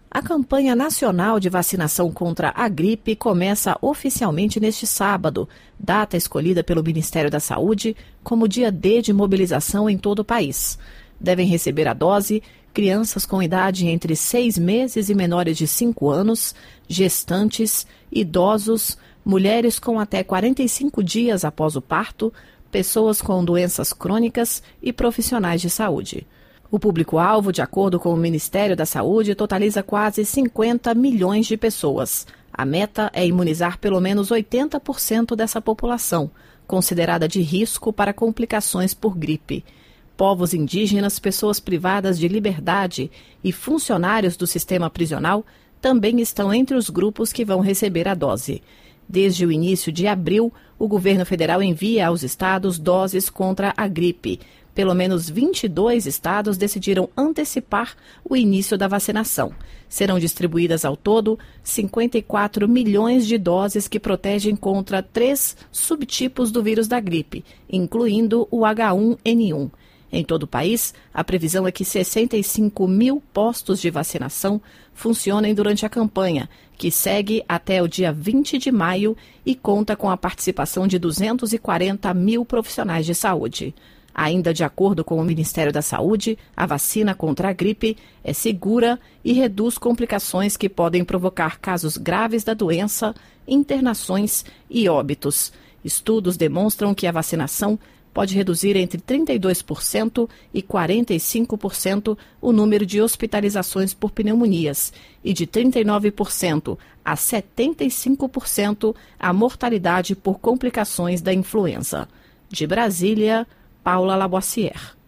A campanha nacional de vacinação contra a gripe começa oficialmente neste sábado, data escolhida pelo Ministério da Saúde como dia D de mobilização em todo o país. Devem receber a dose crianças com idade entre 6 meses e menores de 5 anos, gestantes, idosos, mulheres com até 45 dias após o parto, pessoas com doenças crônicas e profissionais de saúde. O público-alvo, de acordo com o Ministério da Saúde, totaliza quase 50 milhões de pessoas. A meta é imunizar pelo menos 80% dessa população, considerada de risco para complicações por gripe. Povos indígenas, pessoas privadas de liberdade e funcionários do sistema prisional também estão entre os grupos que vão receber a dose. Desde o início de abril, o governo federal envia aos estados doses contra a gripe. Pelo menos 22 estados decidiram antecipar o início da vacinação. Serão distribuídas ao todo 54 milhões de doses que protegem contra 3 subtipos do vírus da gripe, incluindo o H1N1. Em todo o país, a previsão é que 65 mil postos de vacinação funcionem durante a campanha, que segue até o dia 20 de maio e conta com a participação de 240 mil profissionais de saúde. Ainda de acordo com o Ministério da Saúde, a vacina contra a gripe é segura e reduz complicações que podem provocar casos graves da doença, internações e óbitos. Estudos demonstram que a vacinação pode reduzir entre 32% e 45% o número de hospitalizações por pneumonias e de 39% a 75% a mortalidade por complicações da influenza. De Brasília, Paula Labossière.